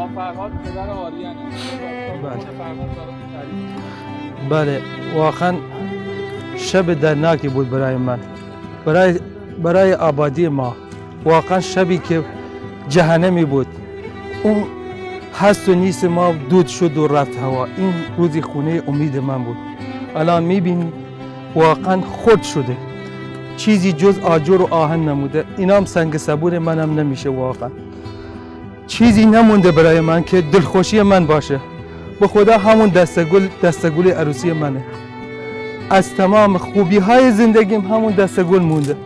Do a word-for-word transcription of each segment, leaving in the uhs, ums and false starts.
فرهاد پدر آریانه. بله. بله واقعا شب درناکی بود برای من، برای برای آبادی ما. واقعا شبی که جهنمی بود. اون هست و نیست ما دود شد و رفت هوا. این روزی خونه امید من بود. الان میبینی واقعا خرد شده، چیزی جز آجر و آهن نموده. اینام سنگ صبور منم نمیشه. واقعا چیزی نمونده برای من که دلخوشی من باشه. به خدا همون دستگل دستگل عروسی منه. از تمام خوبی های زندگیم همون دستگل مونده.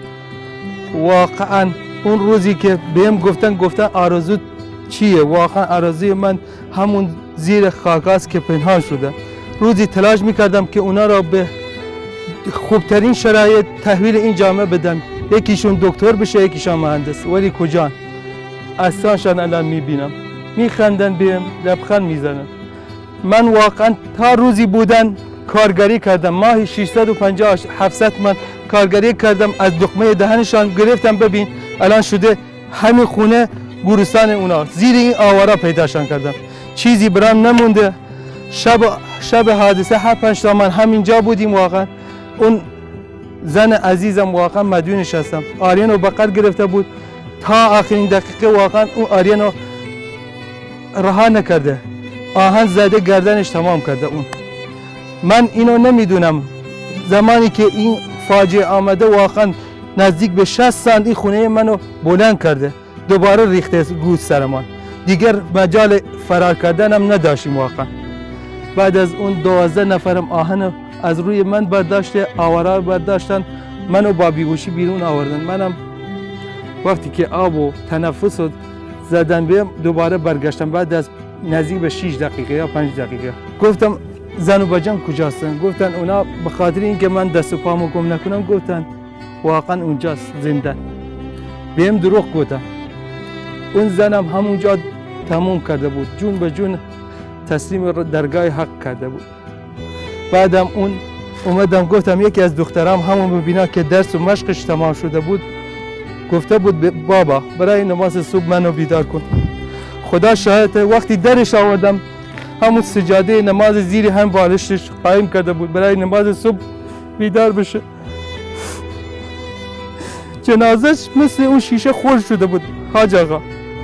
واقعا اون روزی که بهم گفتن گفتن آرزو چیه، واقعا آرزوی من همون زیر خاکاست که پنهان شده. روزی تلاش میکردم که اونا را به خوبترین شرایط تحویل این جامعه بدم، یکیشون دکتر بشه یکیشون مهندس، ولی کجا؟ اصلاشان الان میبینم میخندن بهم، لبخند میزنن. من واقعا تا روزی بودن کارگری کردم، ماهی ششصد و پنجاه هفتصد من کارگری کردم، از دخمه دهنشان گرفتم. ببین الان شده همین خونه گورستان اونا، زیر این آوارا پیداشان کردم. چیزی برام نمونده. شب شب حادثه هفت پنج تا من همینجا بودیم. واقعا اون زن عزیزم واقعا مدیونش هستم، آریان رو بغل گرفته بود تا آخرین دقیقه. واقعا اون آریان رو رها نکرده، آهن زده گردنش تمام کرده. اون من اینو نمیدونم. زمانی که این فاجعه آمده واقعا نزدیک به شصت سال این خونه منو بلند کرده، دوباره ریخته روز سرمان. دیگر مجال فرار کردنم نداشتیم. واقعا بعد از اون دوازده نفرم آهن از روی من برداشته، آوارا برداشتن، منو با بیهوشی بیرون آوردن. منم وقتی که آب و تنفس زدن بهم دوباره برگشتم. بعد از نزدیک به شش دقیقه یا پنج دقیقه گفتم زن و بچه‌م کجاستن؟ گفتن اونا به خاطر اینکه من دست و پامو گم نکنم گفتن واقعا اونجاست زنده. بهم دروغ گفتن. اون زنم همونجا تموم کرده بود، جون به جون تسلیم درگاه حق کرده بود. بعدم اون اومدم گفتم یکی از دخترام همون ببینا که درس و مشقش تمام شده بود، گفته بود بابا برای نماز صبح منو بیدار کن. خدا شاهد وقتی درش آوردم همون سجاده نماز زیر هم بالشش قایم کرده بود برای نماز صبح بیدار بشه. جنازش مثل اون شیشه خورد شده بود حاج آقا،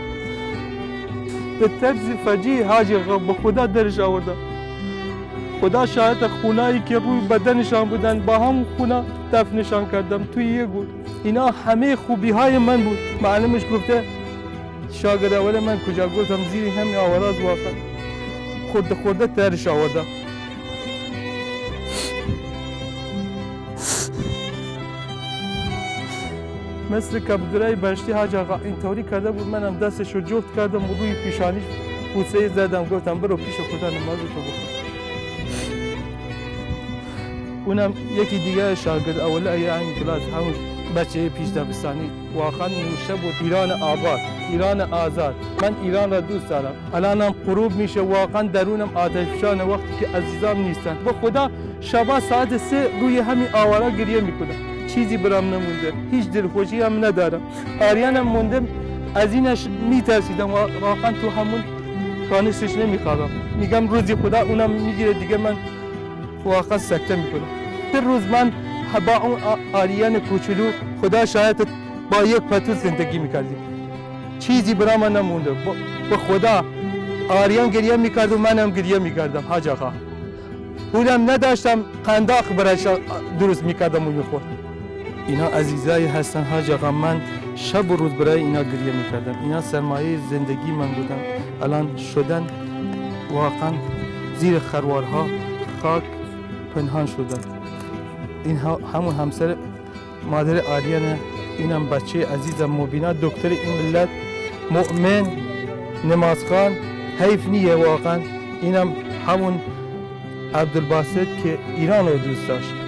به طرز فجیع. حاج آقا به خدا درش آوردم. خدا شاهد خونایی که روی بدنشان بودن با هم خونا دفنشان کردم توی یه گور. اینا همه خوبی های من بود. معلمش گفته شاگرد اول من کجا؟ گفتم زیر همین آوراز واقعا خورده خورده درش آوردم. مثل کبودرای بهشتی حاج آقا اینطوری کرده بود. منم دستشو جفت کردم و روی پیشانیش بوسه زدم، گفتم برو پیش خدا نمازتو بخون. اونم یکی دیگه شاگرد اول همین کلاس، همون بچه پیش دبستانی، واقعا نوشته بود ایران آباد، ایران آزاد. من ایران را دوست دارم. الانم غروب میشه، واقعا درونم آتش فشان وقتی که عزیزام نیستن. به خدا شبا ساعت سه روی همین آوارا گریه میکنم. چیزی برام نمونده، هیچ دلخوشی هم ندارم. آریانم مونده، از اینش میترسیدم. واقعا تو همون کانستش نمیخوابم. میگم روزی خدا اونم میگیره دیگه، من واقعا سکته میکنم. هر روز من با اون آریان کوچولو خدا شاید با یک پتو زندگی میکردیم. چیزی برام من نمونده. به خدا آریان گریه میکرد و منم گریه میکردم. حاج آقا پولم نداشتم، قنداق برایش درست میکردم و میخورد. اینا عزیزایی هستن حاج آقا. من شب و روز برای اینا گریه میکردم. اینا سرمایه زندگی من بودن. الان شدن واقعا زیر خروارها خاک پنهان شدن. این همون همسر مادر آریانه. اینم بچه عزیزم مبینا، دکتر این ملت، مؤمن، نمازخوان. حیف نیه واقعا. اینم همون عبدالباسط که ایران رو دوست داشت.